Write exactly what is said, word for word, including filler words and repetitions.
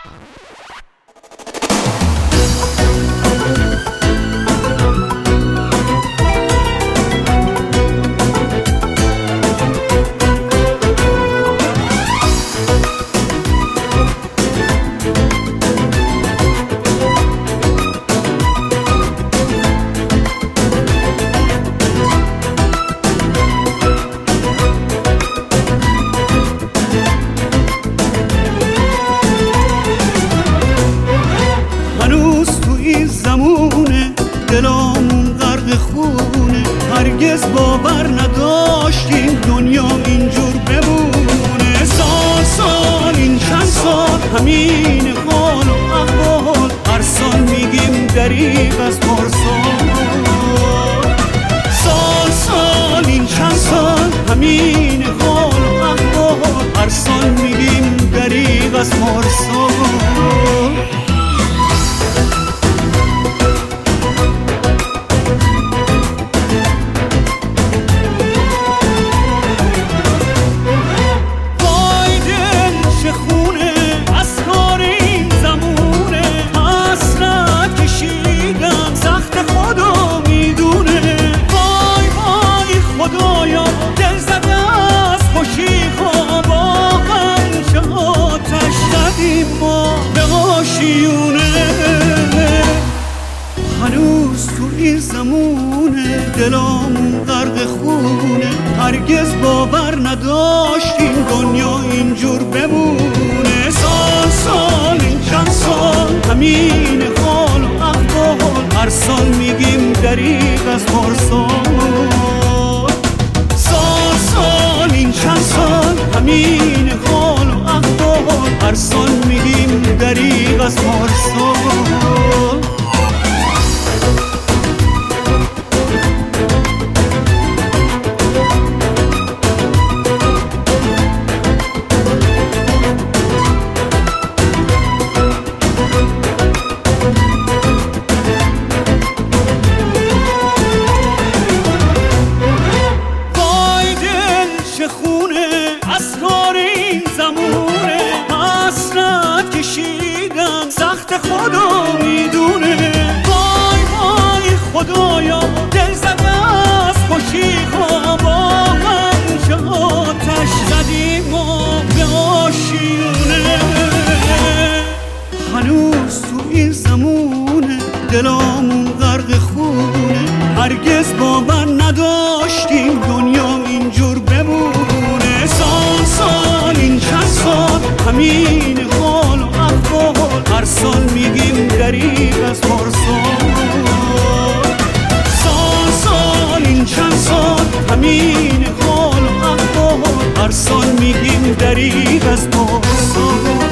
دلامون غرق خونه، هرگز باور نداشتیم دنیا اینجور بمونه. سال سال این چند سال همین حال و احوال، هر سال میگیم دریغ از پارسال. سال سال این چند سال همین حال و احوال، هر سال میگیم دریغ از پارسال. هنوز تو این زمونه دلامون غرق خونه، هرگز باور نداشتیم دنیا اینجور بمونه. سال سال این چند سال همین حال و احوال، هر سال میگیم دریغ از پارسال. سال سال این چند سال همین حال و احوال، هر سال میگیم دریغ از پارسال. خدا میدونه، وای وای خدایا دل زده از خوشی خوابا، من چه آتش زدیم و به آشیونه. هنوز تو این زمونه دلامون غرق خونه، هرگز باور نداشتیم دنیا اینجور بمونه. سال سال این چند سال همین حال و احوال، هر سال میگیم دریغ از پارسال. سال سال این چند سال همین حال و احوال، هر سال میگیم دریغ از پارسال.